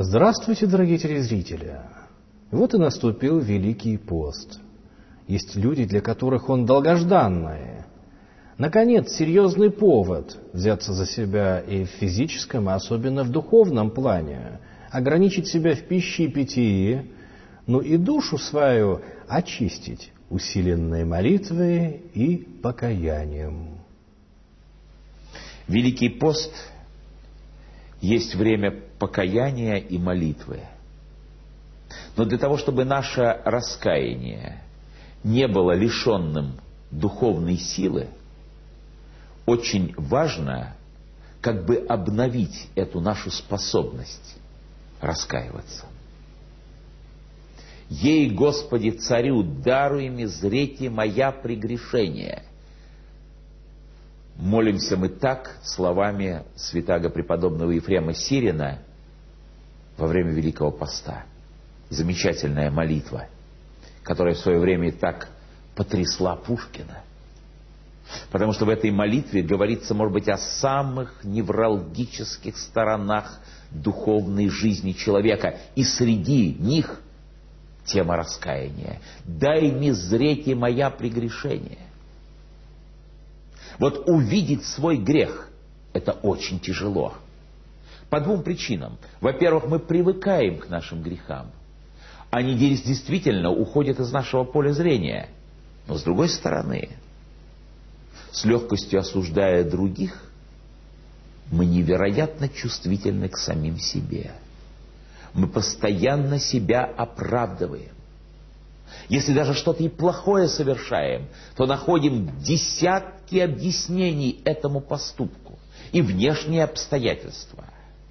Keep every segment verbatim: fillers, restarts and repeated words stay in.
Здравствуйте, дорогие телезрители! Вот и наступил Великий пост. Есть люди, для которых он долгожданный. Наконец, серьезный повод взяться за себя и в физическом, и особенно в духовном плане, ограничить себя в пище и питье, ну и душу свою очистить усиленной молитвой и покаянием. Великий пост есть время покаяния и молитвы. Но для того, чтобы наше раскаяние не было лишенным духовной силы, очень важно как бы обновить эту нашу способность раскаиваться. «Ей, Господи, Царю, даруй ми зрети моя прегрешение». Молимся мы так словами святаго преподобного Ефрема Сирина во время Великого Поста. Замечательная молитва, которая в свое время так потрясла Пушкина. Потому что в этой молитве говорится, может быть, о самых невралгических сторонах духовной жизни человека. И среди них тема раскаяния. «Дай ми зрети моя прегрешение». Вот увидеть свой грех – это очень тяжело. По двум причинам. Во-первых, мы привыкаем к нашим грехам. Они действительно уходят из нашего поля зрения. Но с другой стороны, с легкостью осуждая других, мы невероятно чувствительны к самим себе. Мы постоянно себя оправдываем. Если даже что-то и плохое совершаем, то находим десятки объяснений этому поступку. И внешние обстоятельства,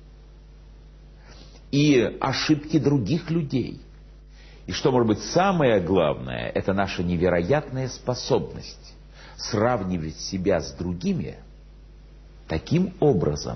и ошибки других людей. И что может быть самое главное, это наша невероятная способность сравнивать себя с другими таким образом,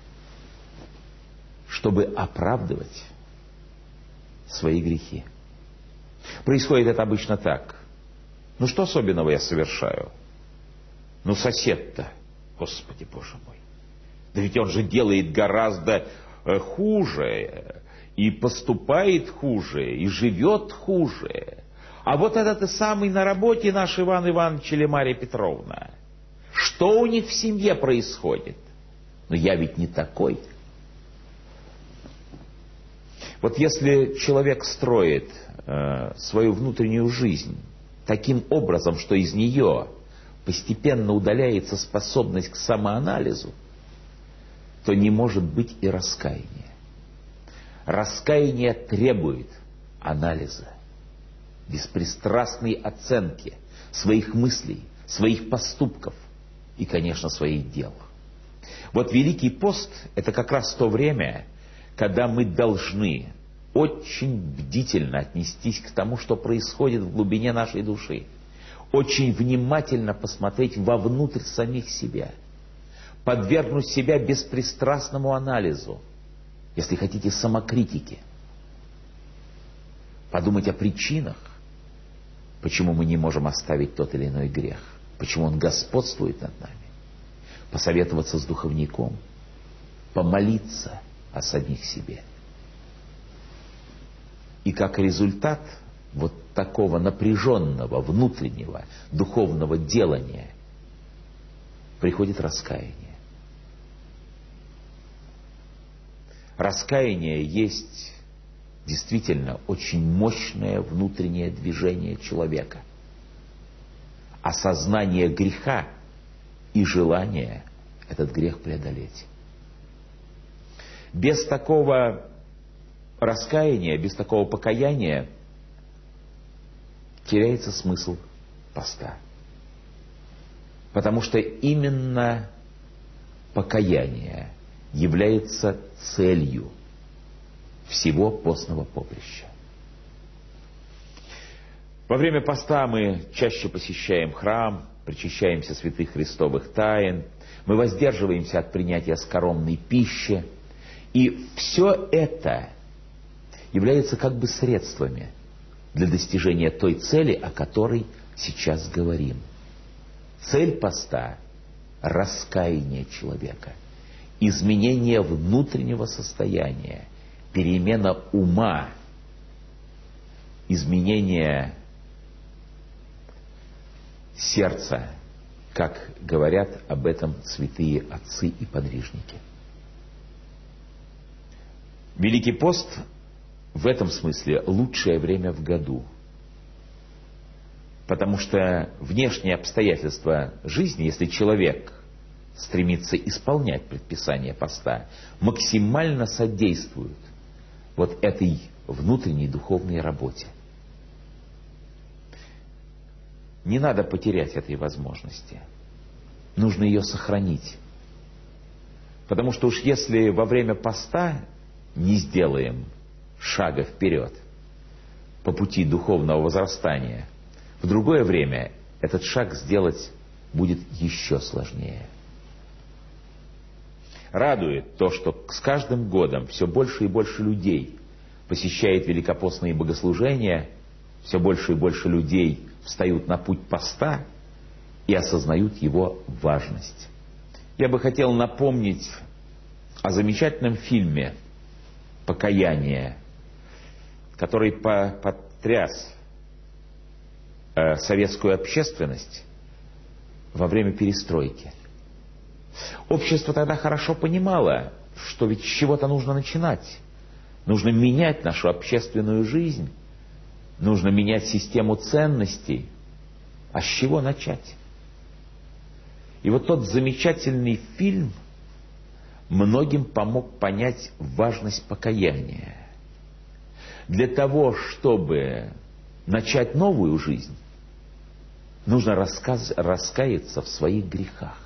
чтобы оправдывать свои грехи. Происходит это обычно так. Ну что особенного я совершаю? Ну сосед-то, Господи Боже мой, да ведь он же делает гораздо э, хуже, и поступает хуже, и живет хуже. А вот этот и самый на работе наш Иван Иванович или Марья Петровна. Что у них в семье происходит? Но я ведь не такой. Вот если человек строит э, свою внутреннюю жизнь таким образом, что из нее постепенно удаляется способность к самоанализу, то не может быть и раскаяния. Раскаяние требует анализа, беспристрастной оценки своих мыслей, своих поступков и, конечно, своих дел. Вот Великий пост – это как раз то время, когда мы должны очень бдительно отнестись к тому, что происходит в глубине нашей души, очень внимательно посмотреть вовнутрь самих себя, подвергнуть себя беспристрастному анализу, если хотите, самокритике, подумать о причинах, почему мы не можем оставить тот или иной грех, почему он господствует над нами, посоветоваться с духовником, помолиться о самих себе. И как результат вот такого напряженного внутреннего духовного делания приходит раскаяние. Раскаяние есть действительно очень мощное внутреннее движение человека. Осознание греха и желание этот грех преодолеть. Без такого раскаяния, без такого покаяния теряется смысл поста. Потому что именно покаяние является целью всего постного поприща. Во время поста мы чаще посещаем храм, причащаемся святых христовых тайн, мы воздерживаемся от принятия скоромной пищи, и все это является как бы средствами для достижения той цели, о которой сейчас говорим. Цель поста – раскаяние человека, изменение внутреннего состояния, перемена ума, изменение сердца, как говорят об этом святые отцы и подвижники. Великий пост в этом смысле лучшее время в году, потому что внешние обстоятельства жизни, если человек стремится исполнять предписание поста, максимально содействуют вот этой внутренней духовной работе. Не надо потерять этой возможности. Нужно ее сохранить. Потому что уж если во время поста не сделаем шага вперед по пути духовного возрастания, в другое время этот шаг сделать будет еще сложнее. Радует то, что с каждым годом все больше и больше людей посещает великопостные богослужения, все больше и больше людей встают на путь поста и осознают его важность. Я бы хотел напомнить о замечательном фильме «Покаяние», который потряс э, советскую общественность во время перестройки. Общество тогда хорошо понимало, что ведь с чего-то нужно начинать. Нужно менять нашу общественную жизнь. Нужно менять систему ценностей. А с чего начать? И вот тот замечательный фильм многим помог понять важность покаяния. Для того, чтобы начать новую жизнь, нужно рассказ, раскаяться в своих грехах.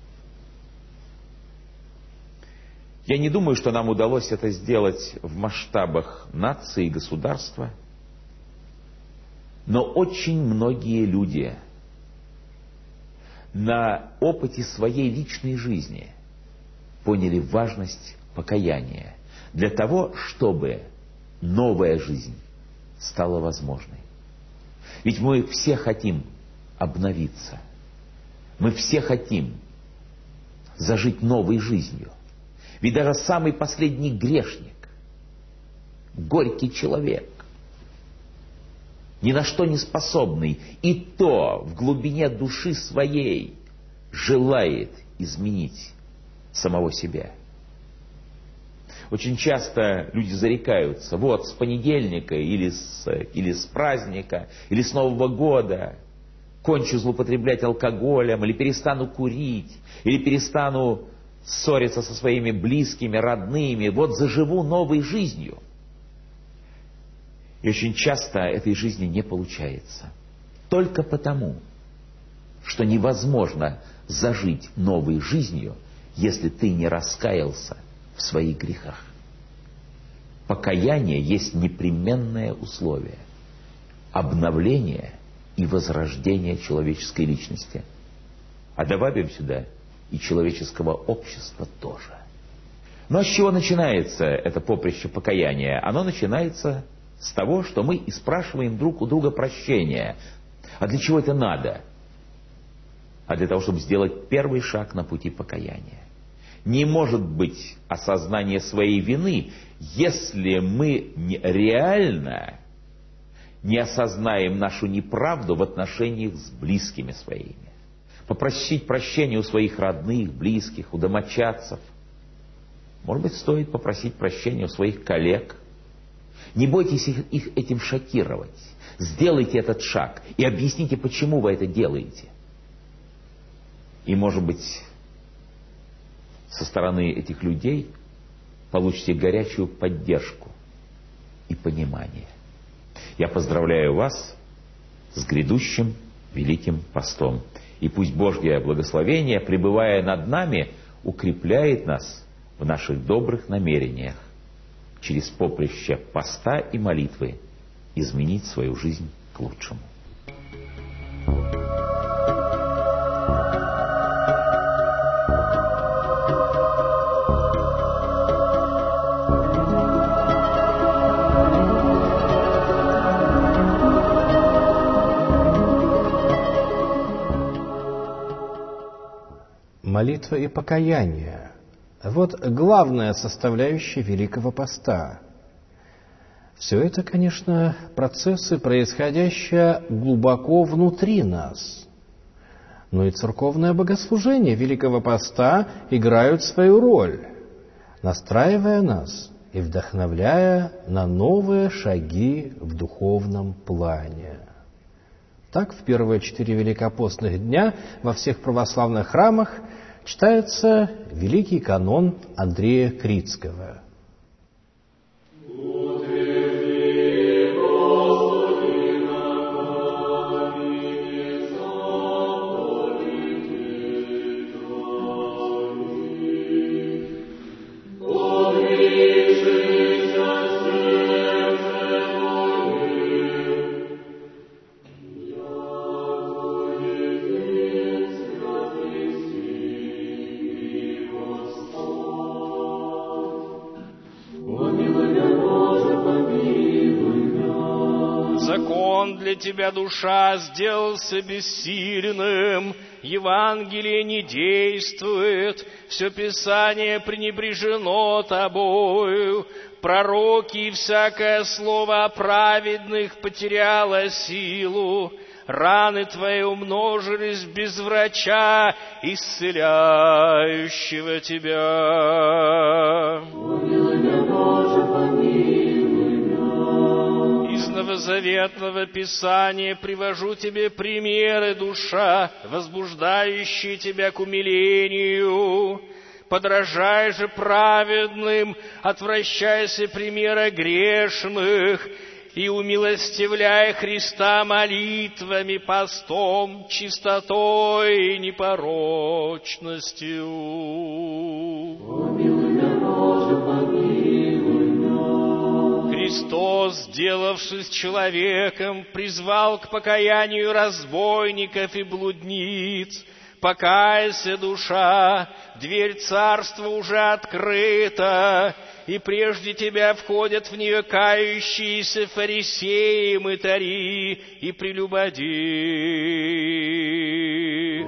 Я не думаю, что нам удалось это сделать в масштабах нации и государства, но очень многие люди на опыте своей личной жизни поняли важность покаяния для того, чтобы новая жизнь стала возможной. Ведь мы все хотим обновиться. Мы все хотим зажить новой жизнью. Ведь даже самый последний грешник, горький человек, ни на что не способный, и то в глубине души своей желает изменить самого себя. Очень часто люди зарекаются: вот с понедельника или с, или с праздника, или с Нового года кончу злоупотреблять алкоголем, или перестану курить, или перестану ссориться со своими близкими, родными, вот заживу новой жизнью. И очень часто этой жизни не получается. Только потому, что невозможно зажить новой жизнью, если ты не раскаялся в своих грехах. Покаяние есть непременное условие обновления и возрождения человеческой личности. А добавим сюда и человеческого общества тоже. Но с чего начинается это поприще покаяния? Оно начинается с того, что мы и спрашиваем друг у друга прощения. А для чего это надо? А для того, чтобы сделать первый шаг на пути покаяния. Не может быть осознания своей вины, если мы реально не осознаем нашу неправду в отношениях с близкими своими. Попросить прощения у своих родных, близких, у домочадцев. Может быть, стоит попросить прощения у своих коллег. Не бойтесь их, их этим шокировать. Сделайте этот шаг и объясните, почему вы это делаете. И, может быть, со стороны этих людей получите горячую поддержку и понимание. Я поздравляю вас с грядущим Великим Постом. И пусть Божье благословение, пребывая над нами, укрепляет нас в наших добрых намерениях через поприще поста и молитвы изменить свою жизнь к лучшему. Молитва и покаяние – вот главная составляющая Великого Поста. Все это, конечно, процессы, происходящие глубоко внутри нас. Но и церковное богослужение Великого Поста играют свою роль, настраивая нас и вдохновляя на новые шаги в духовном плане. Так, в первые четыре великопостных дня во всех православных храмах читается великий канон Андрея Критского. Тебя душа сделался бессильным, Евангелие не действует, все Писание пренебрежено тобою, пророки и всякое слово о праведных потеряло силу, раны твои умножились без врача, исцеляющего тебя. Новозаветного Писания привожу тебе примеры, душа, возбуждающие тебя к умилению. Подражай же праведным, отвращайся примера грешных, и умилостивляй Христа молитвами, постом, чистотой и непорочностью. Христос, сделавшись человеком, призвал к покаянию разбойников и блудниц. Покайся, душа, дверь царства уже открыта, и прежде тебя входят в нее кающиеся фарисеи, мытари и прелюбодеи.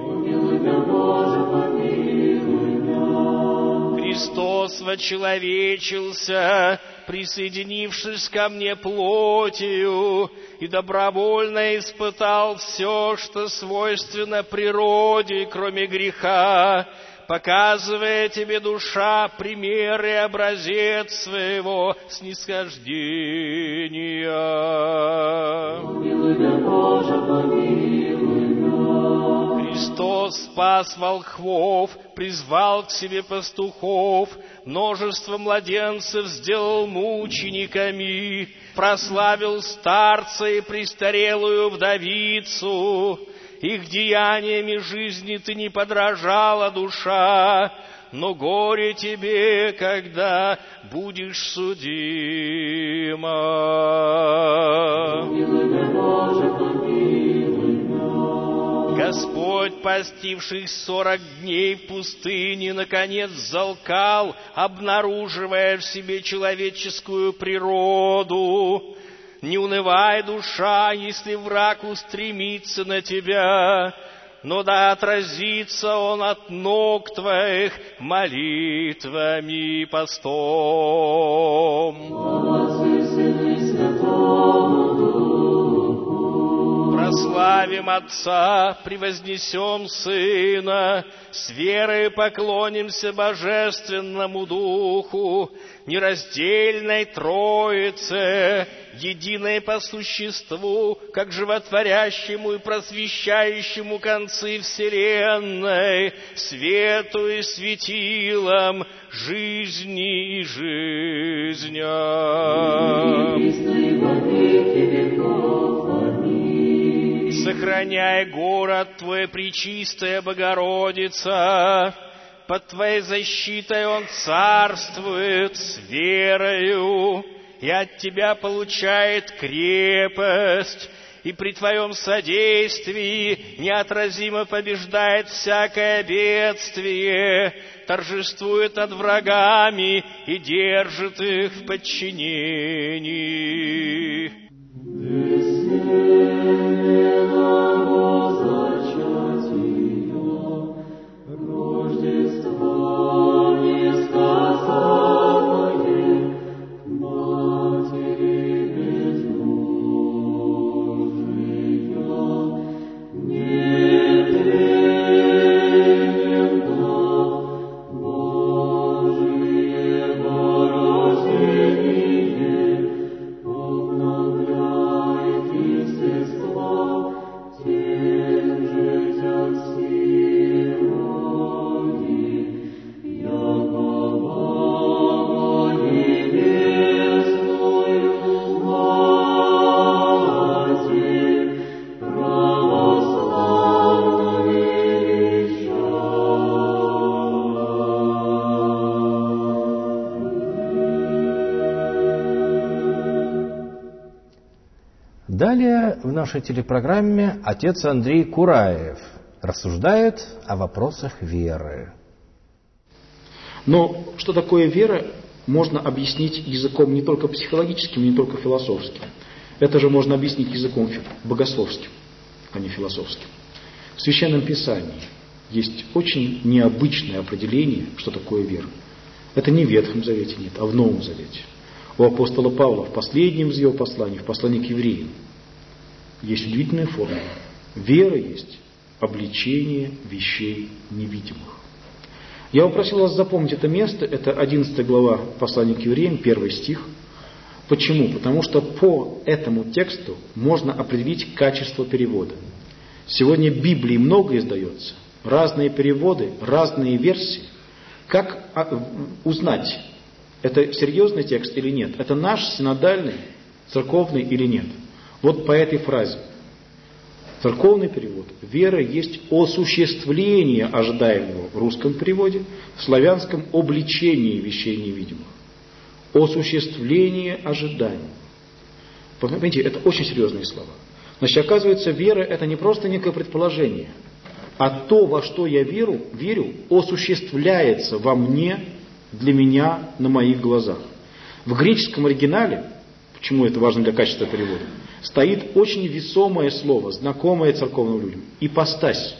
Христос вочеловечился, присоединившись ко мне плотью, и добровольно испытал все, что свойственно природе, кроме греха, показывая тебе, душа, пример и образец своего снисхождения. Христос спас волхвов, призвал к себе пастухов, множество младенцев сделал мучениками, прославил старца и престарелую вдовицу. Их деяниями жизни ты не подражала, душа, но горе тебе, когда будешь судима. Господь, постивший сорок дней в пустыне, наконец взалкал, обнаруживая в себе человеческую природу. Не унывай, душа, если враг устремится на тебя, но да отразится он от ног твоих молитвами и постом. Прославим Отца, превознесем Сына, с верой поклонимся Божественному Духу, нераздельной Троице, единой по существу, как животворящему и просвещающему концы вселенной, свету и светилам, жизни и жизням. Сохраняй город Твой, Пречистая Богородица, под Твоей защитой он царствует с верою, и от Тебя получает крепость, и при Твоем содействии неотразимо побеждает всякое бедствие, торжествует над врагами и держит их в подчинении. Матери Далее в нашей телепрограмме отец Андрей Кураев рассуждает о вопросах веры. Но что такое вера, можно объяснить языком не только психологическим, не только философским. Это же можно объяснить языком богословским, а не философским. В Священном Писании есть очень необычное определение, что такое вера. Это не в Ветхом Завете нет, а в Новом Завете. У апостола Павла в последнем из его посланий, в послании к евреям, есть удивительная формула. Вера есть обличение вещей невидимых. Я попросил вас запомнить это место, это одиннадцатая глава послания к евреям, первый стих. Почему? Потому что по этому тексту можно определить качество перевода. Сегодня Библии много издается, разные переводы, разные версии. Как узнать, это серьезный текст или нет? Это наш синодальный, церковный или нет? Вот по этой фразе. Церковный перевод. Вера есть осуществление ожидаемого в русском переводе, в славянском обличении вещей невидимых. Осуществление ожиданий. Понимаете, это очень серьезные слова. Значит, оказывается, вера это не просто некое предположение, а то, во что я верю, верю, осуществляется во мне, для меня, на моих глазах. В греческом оригинале, почему это важно для качества перевода, стоит очень весомое слово, знакомое церковным людям. Ипостась.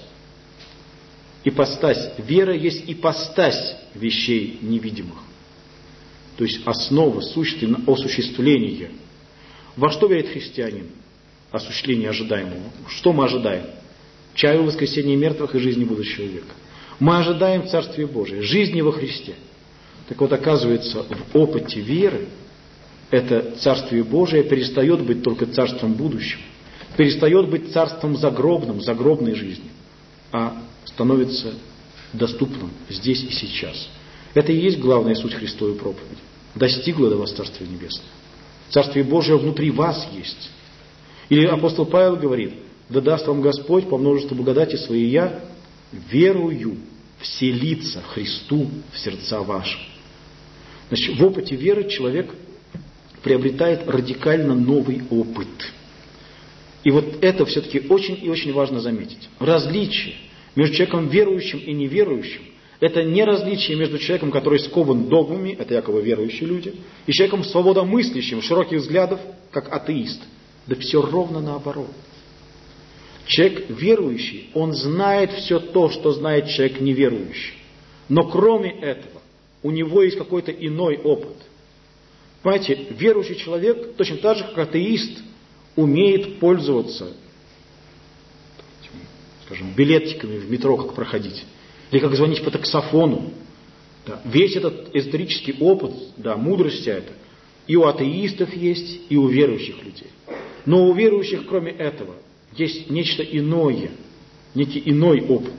Ипостась. Вера есть ипостась вещей невидимых. То есть основа, сущность, осуществление. Во что верит христианин? Осуществление ожидаемого. Что мы ожидаем? Чаю воскресения мертвых и жизни будущего века. Мы ожидаем Царствия Божия, жизни во Христе. Так вот, оказывается, в опыте веры это Царствие Божие перестает быть только царством будущим, перестает быть царством загробным, загробной жизни, а становится доступным здесь и сейчас. Это и есть главная суть Христовой проповеди. Достигло до вас Царствие Небесное. Царствие Божие внутри вас есть. Или апостол Павел говорит: да даст вам Господь по множеству благодати своей я верую вселиться Христу в сердца ваши. Значит, в опыте веры человек приобретает радикально новый опыт. И вот это все-таки очень и очень важно заметить. Различие между человеком верующим и неверующим – это не различие между человеком, который скован догмами, это якобы верующие люди, и человеком свободомыслящим, широких взглядов, как атеист. Да все ровно наоборот. Человек верующий, он знает все то, что знает человек неверующий. Но кроме этого, у него есть какой-то иной опыт. Понимаете, верующий человек, точно так же, как атеист, умеет пользоваться, скажем, билетиками в метро, как проходить, или как звонить по таксофону. Да. Весь этот эзотерический опыт, да, мудрость вся эта, и у атеистов есть, и у верующих людей. Но у верующих, кроме этого, есть нечто иное, некий иной опыт.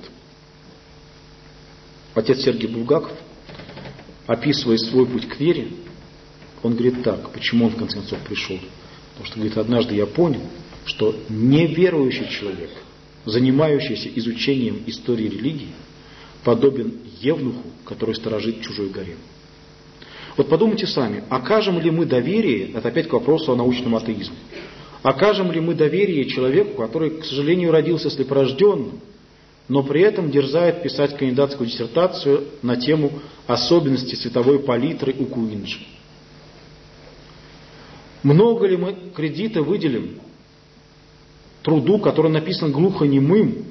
Отец Сергий Булгаков, описывая свой путь к вере, он говорит так, почему он в конце концов пришел. Потому что, говорит, однажды я понял, что неверующий человек, занимающийся изучением истории религии, подобен евнуху, который сторожит чужой гарем. Вот подумайте сами, окажем ли мы доверие, это опять к вопросу о научном атеизме, окажем ли мы доверие человеку, который, к сожалению, родился слепорожденным, но при этом дерзает писать кандидатскую диссертацию на тему особенностей цветовой палитры у Куинджи? Много ли мы кредита выделим труду, который написан глухонемым,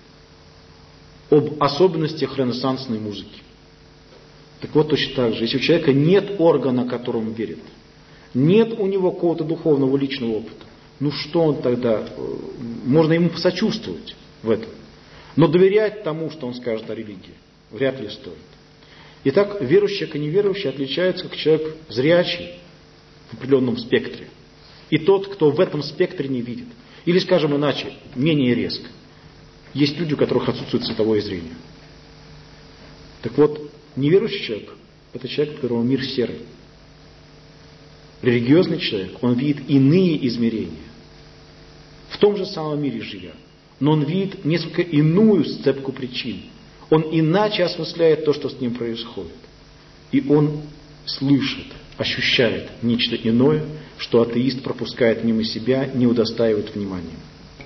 об особенностях ренессансной музыки? Так вот, точно так же, если у человека нет органа, которому верит, нет у него какого-то духовного личного опыта, ну что он тогда, можно ему посочувствовать в этом, но доверять тому, что он скажет о религии, вряд ли стоит. Итак, верующий и неверующий отличаются как человек зрячий в определенном спектре, и тот, кто в этом спектре не видит. Или, скажем иначе, менее резко. Есть люди, у которых отсутствует цветовое зрение. Так вот, неверующий человек – это человек, у которого мир серый. Религиозный человек, он видит иные измерения. В том же самом мире живя. Но он видит несколько иную сцепку причин. Он иначе осмысляет то, что с ним происходит. И он слышит ощущает нечто иное, что атеист пропускает мимо себя, не удостаивает внимания.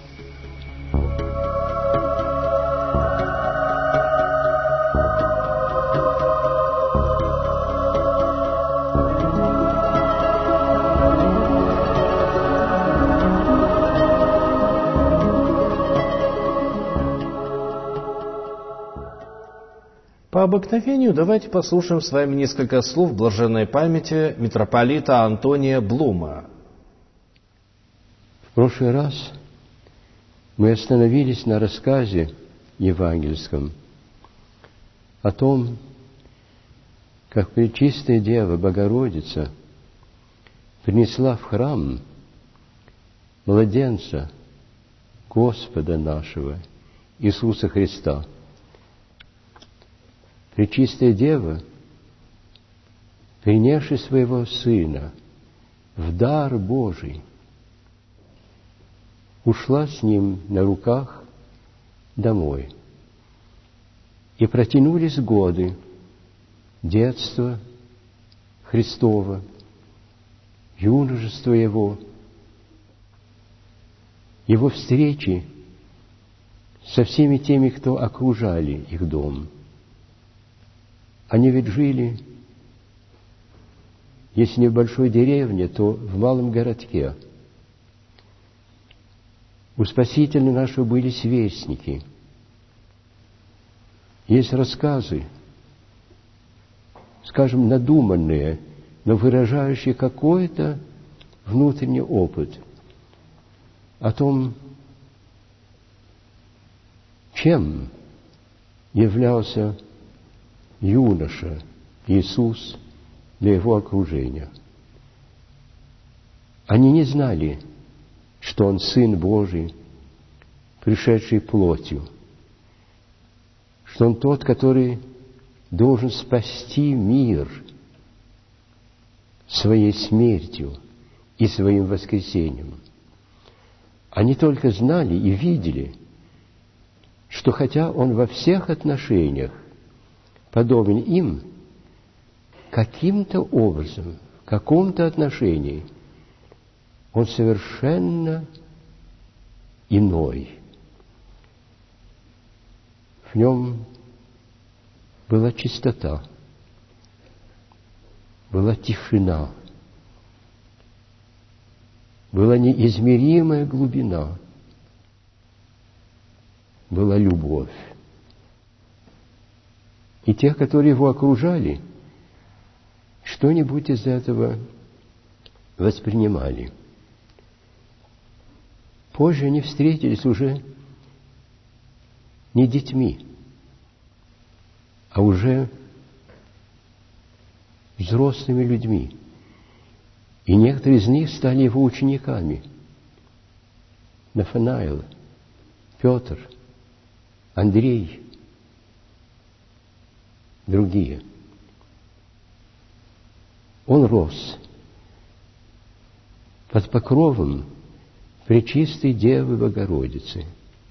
По обыкновению давайте послушаем с вами несколько слов блаженной памяти митрополита Антония Блума. В прошлый раз мы остановились на рассказе евангельском о том, как Пречистая Дева Богородица принесла в храм младенца Господа нашего Иисуса Христа. Пречистая Дева, принесши своего Сына в дар Божий, ушла с Ним на руках домой. И протянулись годы детства Христова, юношества Его, Его встречи со всеми теми, кто окружали их дом. Они ведь жили, если не в большой деревне, то в малом городке. У Спасителя нашего были сверстники. Есть рассказы, скажем, надуманные, но выражающие какой-то внутренний опыт о том, чем являлся юноша Иисус для его окружения. Они не знали, что Он Сын Божий, пришедший плотью, что Он тот, который должен спасти мир своей смертью и своим воскресением. Они только знали и видели, что хотя Он во всех отношениях подобен им, каким-то образом, в каком-то отношении Он совершенно иной. В Нем была чистота, была тишина, была неизмеримая глубина, была любовь. И тех, которые Его окружали, что-нибудь из этого воспринимали. Позже они встретились уже не детьми, а уже взрослыми людьми. И некоторые из них стали Его учениками. Нафанаил, Петр, Андрей, другие. Он рос под покровом Пречистой Девы Богородицы,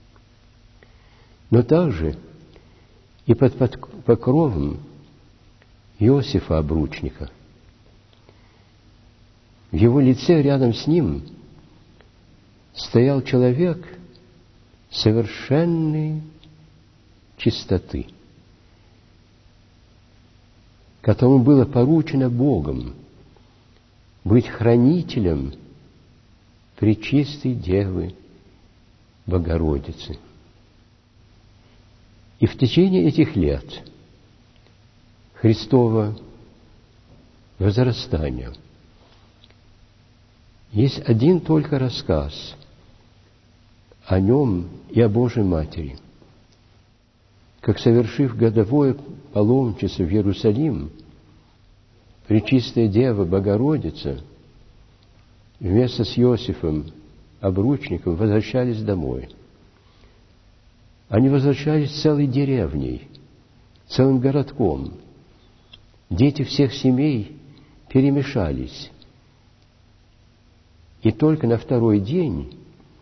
но также и под покровом Иосифа Обручника. В его лице рядом с ним стоял человек совершенной чистоты, которому было поручено Богом быть хранителем Пречистой Девы Богородицы. И в течение этих лет Христова возрастания есть один только рассказ о Нем и о Божьей Матери. Как, совершив годовое паломничество в Иерусалим, Пречистая Дева Богородица вместе с Иосифом Обручником возвращались домой. Они возвращались целой деревней, целым городком. Дети всех семей перемешались. И только на второй день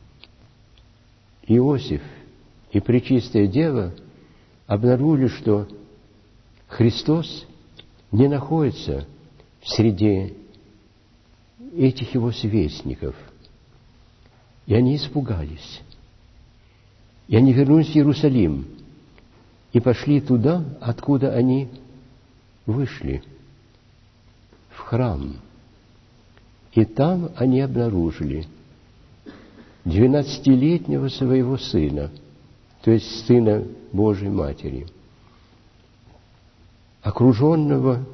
Иосиф и Пречистая Дева обнаружили, что Христос не находится в среди этих его сверстников. И они испугались. И они вернулись в Иерусалим и пошли туда, откуда они вышли, в храм. И там они обнаружили двенадцатилетнего своего сына, то есть сына Божьей Матери, окруженного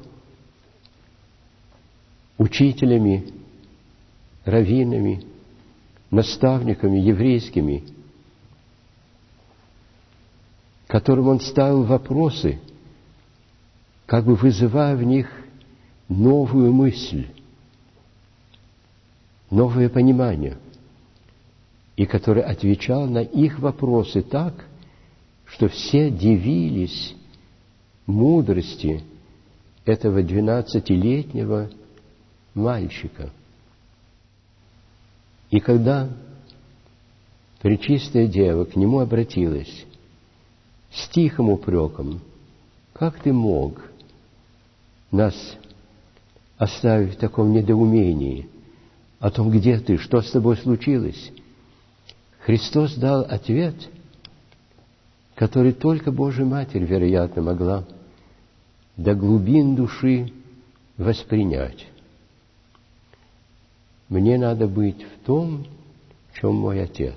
учителями, раввинами, наставниками еврейскими, которым он ставил вопросы, как бы вызывая в них новую мысль, новое понимание, и который отвечал на их вопросы так, что все дивились мудрости этого двенадцатилетнего мальчика. И когда Пречистая Дева к нему обратилась с тихим упреком: «Как ты мог нас оставить в таком недоумении о том, где ты, что с тобой случилось?» Христос дал ответ, который только Божья Матерь, вероятно, могла до глубин души воспринять. Мне надо быть в том, в чем мой Отец.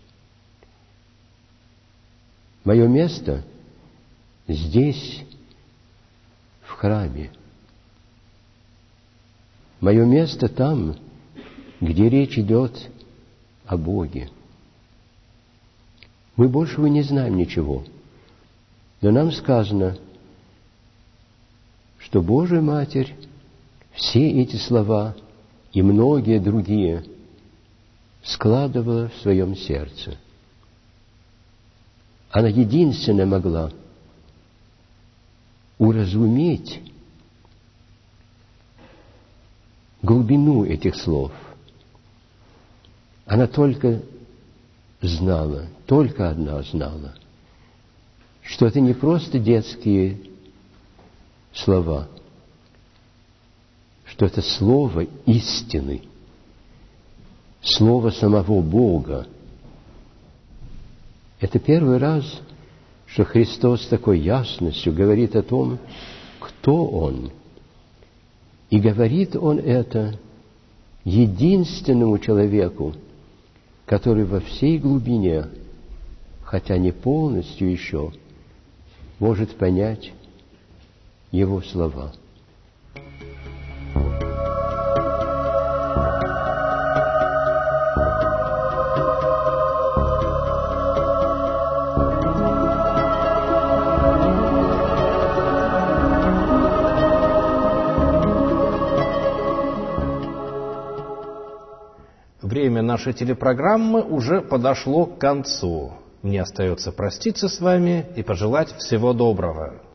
Мое место здесь, в храме. Мое место там, где речь идет о Боге. Мы больше не знаем ничего, но нам сказано, что Божья Матерь все эти слова и многие другие складывала в своем сердце. Она единственная могла уразуметь глубину этих слов. Она только знала, только одна знала, что это не просто детские слова, что это слово истины, слово самого Бога. Это первый раз, что Христос с такой ясностью говорит о том, кто Он. И говорит Он это единственному человеку, который во всей глубине, хотя не полностью еще, может понять Его слова. Время нашей телепрограммы уже подошло к концу. Мне остается проститься с вами и пожелать всего доброго.